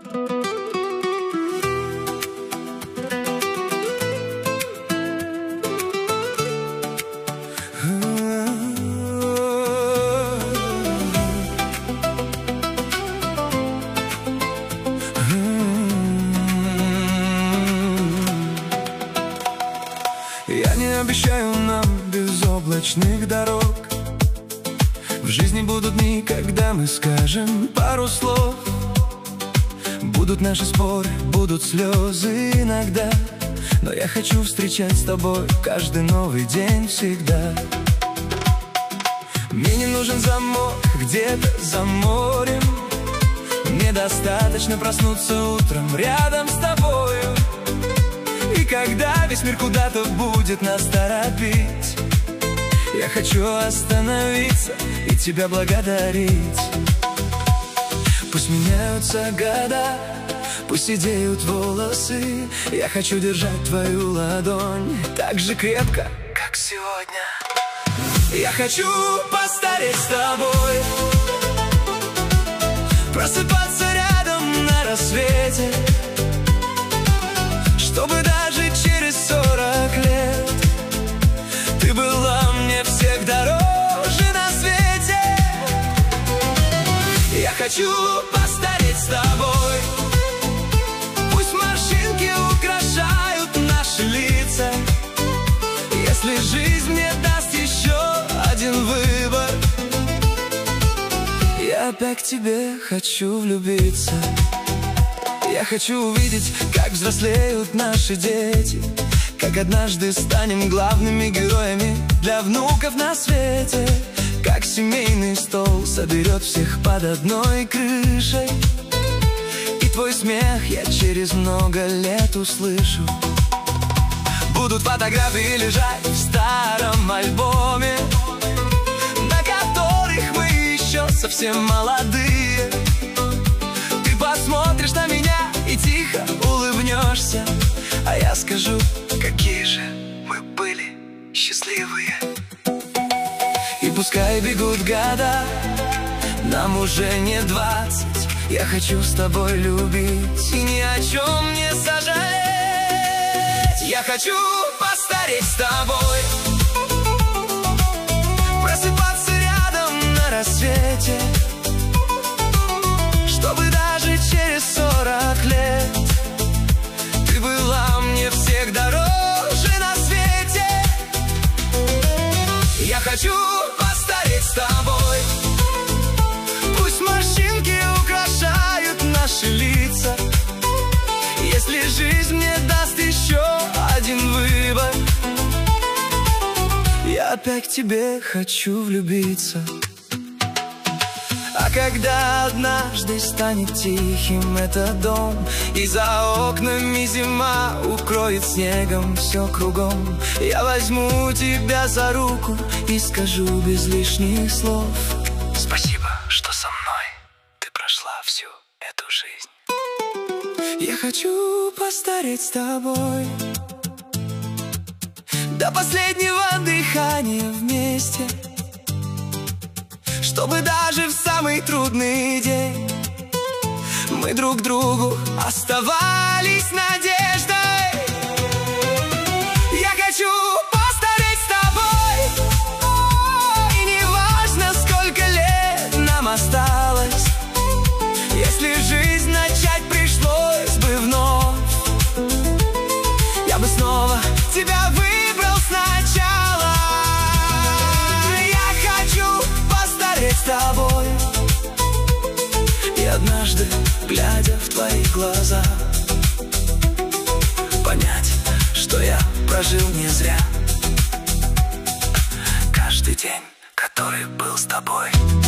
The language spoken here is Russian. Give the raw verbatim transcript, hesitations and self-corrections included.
Я не обещаю нам безоблачных дорог. В жизни будут дни, когда мы скажем пару слов. Будут наши споры, будут слезы иногда, но я хочу встречать с тобой каждый новый день всегда. Мне не нужен замок где-то за морем. Мне достаточно проснуться утром рядом с тобою. И когда весь мир куда-то будет нас торопить, я хочу остановиться и тебя благодарить. Пусть меняются года, пусть сидеют волосы, я хочу держать твою ладонь так же крепко, как сегодня. Я хочу постареть с тобой, просыпаться рядом на рассвете, чтобы даже через сорок лет ты была мне всех дороже на свете. Я хочу постареть с тобой, пусть морщинки украшают наши лица. Если жизнь мне даст еще один выбор, я опять к тебе хочу влюбиться. Я хочу увидеть, как взрослеют наши дети, как однажды станем главными героями для внуков на свете, как семейный стол соберет всех под одной крышей, и твой смех я через много лет услышу. Будут фотографии лежать в старом альбоме, на которых мы еще совсем молодые. Ты посмотришь на меня и тихо улыбнешься, а я скажу, какие же мы были счастливые. И пускай бегут года, нам уже не двадцать, я хочу с тобой любить и ни о чем не сожалеть. Я хочу постареть с тобой, просыпаться рядом на рассвете, чтобы даже через сорок лет ты была мне всех дороже на свете. Я хочу постареть с тобой, пусть морщинки украшают наши лица. Если жизнь мне даст еще один выбор, я опять к тебе хочу влюбиться. А когда однажды станет тихим этот дом, и за окнами зима укроет снегом все кругом, я возьму тебя за руку и скажу без лишних слов: спасибо, что со мной ты прошла всю эту жизнь. Я хочу постареть с тобой до последнего дыхания вместе, чтобы даже в самый трудный день мы друг другу оставались надеждой. Я хочу постареть с тобой, и не важно, сколько лет нам осталось, если жизнь начать пришлось бы вновь, я бы снова тебя выбрал сначала. Я хочу постареть с тобой, и однажды, глядя в твои глаза, понять, что я прожил не зря каждый день, который был с тобой.